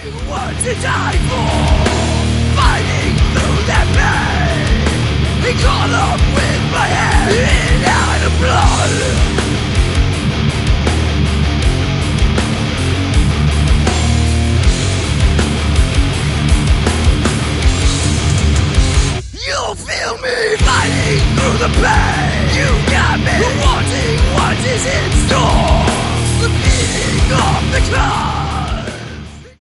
What to die for? Fighting through that pain. He caught up with my head in out of blood. You'll feel me fighting through the pain. You got me wanting what is in store. The beating of the clock.